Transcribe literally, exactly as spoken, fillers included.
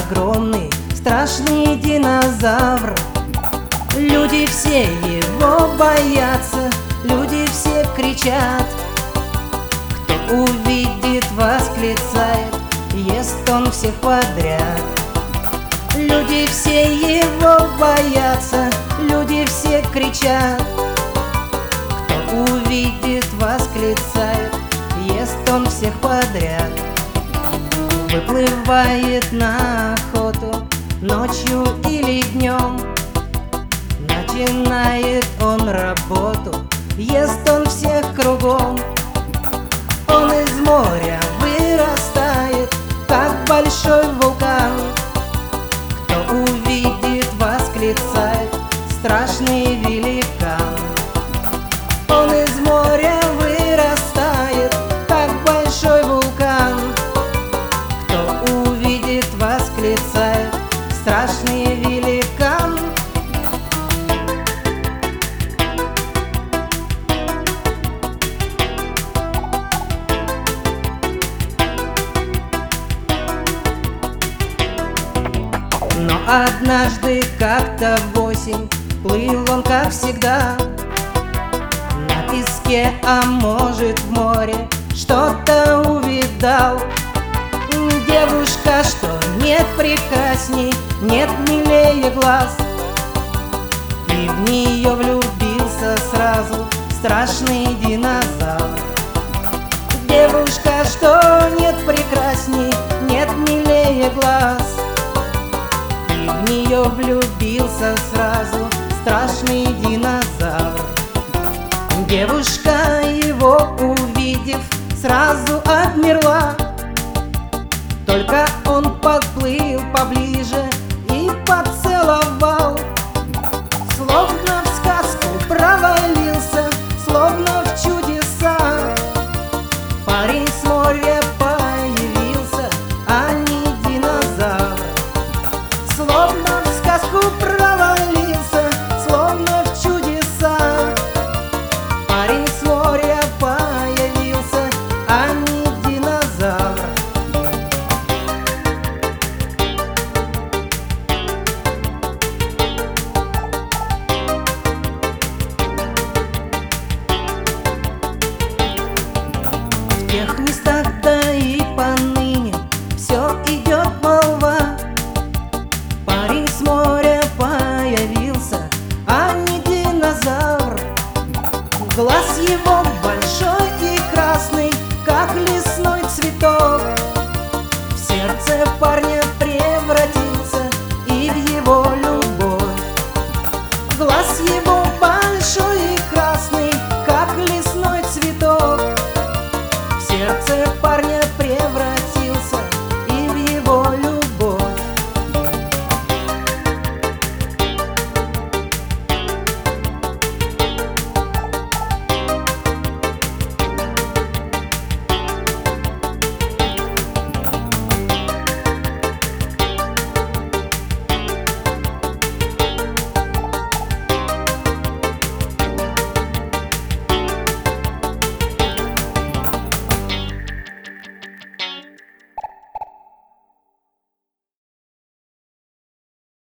огромный, страшный динозавр. Люди все его боятся, люди все кричат. Кто увидит, восклицает, ест он всех подряд. Люди все его боятся, люди все кричат. Кто увидит, восклицает, ест он всех подряд. Выплывает на охоту ночью или днем, начинает он работу, ест он всех кругом. Он из моря вырастает, как большой вулкан. Кто увидит, восклицает, страшный великан. Он из моря вырастает, как большой вулкан. Кто увидит, восклицает, страшный великан. Но однажды, как-то в осень, плыл он, как всегда, на песке, а может в море, что-то увидал. Девушка, что нет прекрасней, нет милее глаз, и в нее влюбился сразу страшный динозавр. Девушка, что нет прекрасней, нет милее глаз, и в нее влюбился сразу страшный динозавр. Девушка, его увидев, сразу обмерла. Только он подплыл поближе и поцеловал. Словно в сказку провалился, словно в чудеса. Парень с моря появился, а не динозавр. Словно в сказку провалился, словно в чудеса. Парень с моря появился, а не динозавр. В тех местах,